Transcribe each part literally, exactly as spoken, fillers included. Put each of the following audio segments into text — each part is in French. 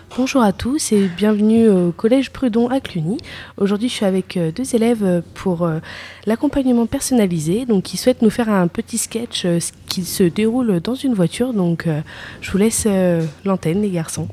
Bonjour à tous et bienvenue au Collège Prud'hon à Cluny. Aujourd'hui, je suis avec euh, deux élèves pour euh, l'accompagnement personnalisé, donc qui souhaitent nous faire un petit sketch euh, qui se déroule dans une voiture. Donc, euh, je vous laisse euh, l'antenne, les garçons.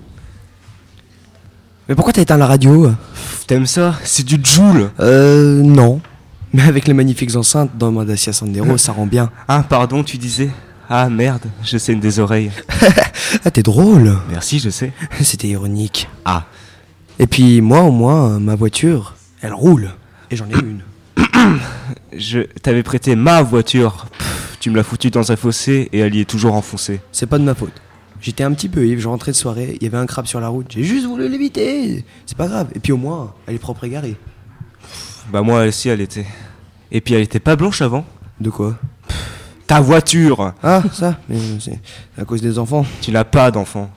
Mais pourquoi t'as éteint la radio? T'aimes ça? C'est du Joule. Euh, non. Mais avec les magnifiques enceintes dans ma Dacia Sandero, ça rend bien. Ah, pardon, tu disais? Ah, merde, je saigne des oreilles. Ah, t'es drôle. Merci, je sais. C'était ironique. Ah. Et puis, moi, au moins, ma voiture, elle roule. Et j'en ai une. Je t'avais prêté ma voiture. Pff, tu me l'as foutue dans un fossé et elle y est toujours enfoncée. C'est pas de ma faute. J'étais un petit peu ivre, je rentrais de soirée, il y avait un crabe sur la route, j'ai juste voulu l'éviter. C'est pas grave. Et puis au moins, elle est propre et garée. Bah moi aussi elle était. Et puis elle était pas blanche avant. De quoi? Ta voiture. Ah, ça, mais c'est à cause des enfants. Tu n'as pas d'enfant.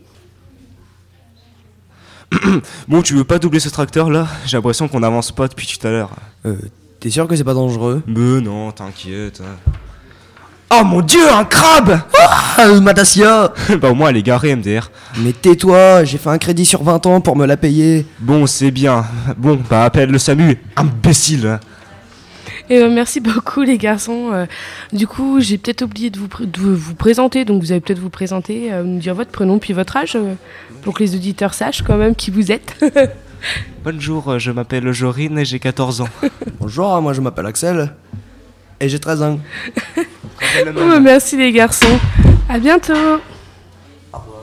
Bon, tu veux pas doubler ce tracteur là? J'ai l'impression qu'on avance pas depuis tout à l'heure. Euh, t'es sûr que c'est pas dangereux? Mais non, t'inquiète. Oh mon dieu, un crabe! Ah, ma Dacia! Bah au moins elle est garée M D R. Mais tais-toi, j'ai fait un crédit sur vingt ans pour me la payer. Bon, c'est bien. Bon, bah appelle le SAMU. Imbécile. Et euh, merci beaucoup, les garçons. Euh, du coup, j'ai peut-être oublié de vous, pr- de vous présenter, donc vous allez peut-être vous présenter, euh, nous dire votre prénom puis votre âge, euh, pour que les auditeurs sachent quand même qui vous êtes. Bonjour, je m'appelle Jorine et j'ai quatorze ans. Bonjour, moi je m'appelle Axel. Et j'ai treize ans. Oh, merci les garçons. À bientôt.